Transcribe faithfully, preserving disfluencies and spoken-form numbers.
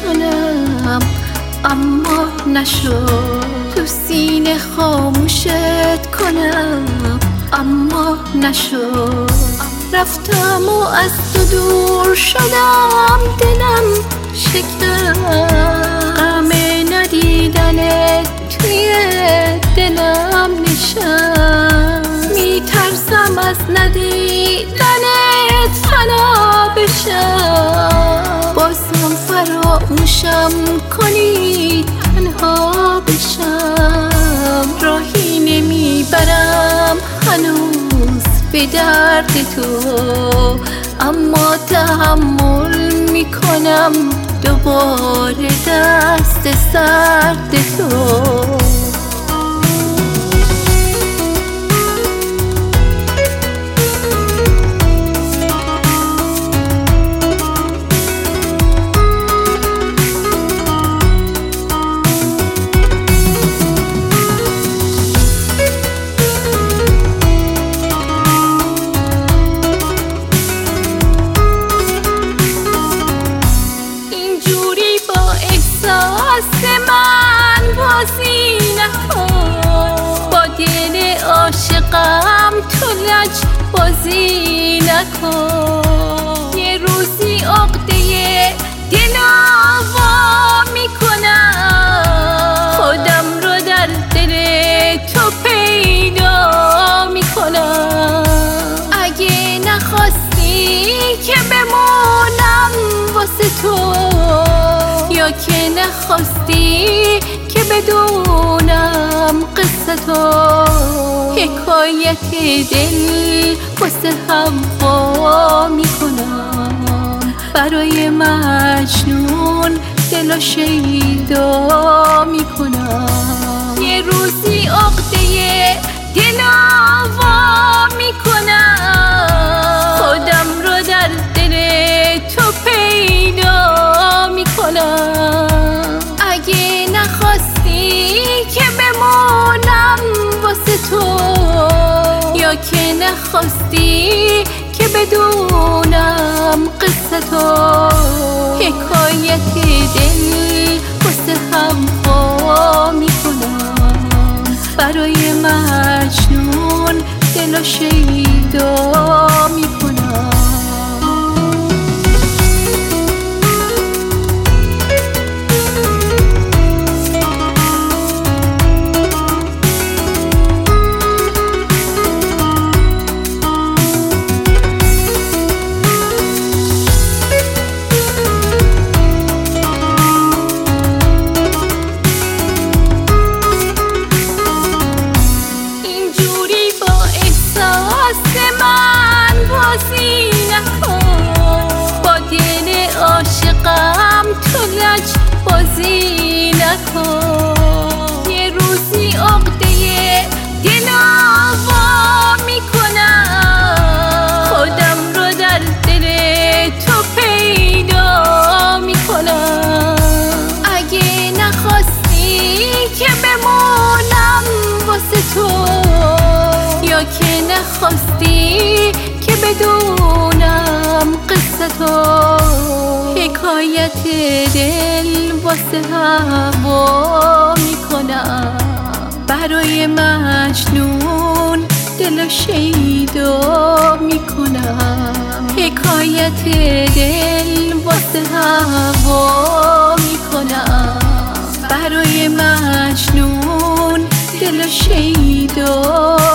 کنم اما نشد، تو سینه خاموشت کنم اما نشد. رفتم و از تو دور شدم، دلم شکست، غم ندیدنت توی دلم نشست. میترسم از ندیدنت فنا بشم، بازم فراموشم کنی تنها بشم. راهی نمیبرم هنوز به درد تو، اما تحمل میکنم دوباره دست سرد تو. من بازی نکن، با دل عاشقم تو لج بازی نکن. یه روزی عقده دل وا میکنم، خودم رو در دل تو پیدا میکنم. اگه نخواستی که بمونم واسه تو، یا که نخواستی که بدونم قصه تو، حکایت دل واسه هم وا میکنم. برای مجنون دل شیدا میکنم. یه روزی عقده دل وا میکنم، خودم رو در دل تو پیدا میکنم. اگه نخواستی که بمونم واسه تو، یا که نخواستی که بدونم قصه تو، حکایت دل واسه هم وا میکنم. برای مجنون دل شیدا میکنم. بازی نکن، یه روزی عقده دل وا میکنم، خودم رو در دل تو پیدا میکنم. اگه نخواستی که بمونم واسه تو، یا که نخواستی که بدونم قصه تو، حکایت دل واسه هوا میکنم. برای مجنون دل شیدا میکنم. حکایت دل واسه هوا میکنم. برای مجنون دل شیدا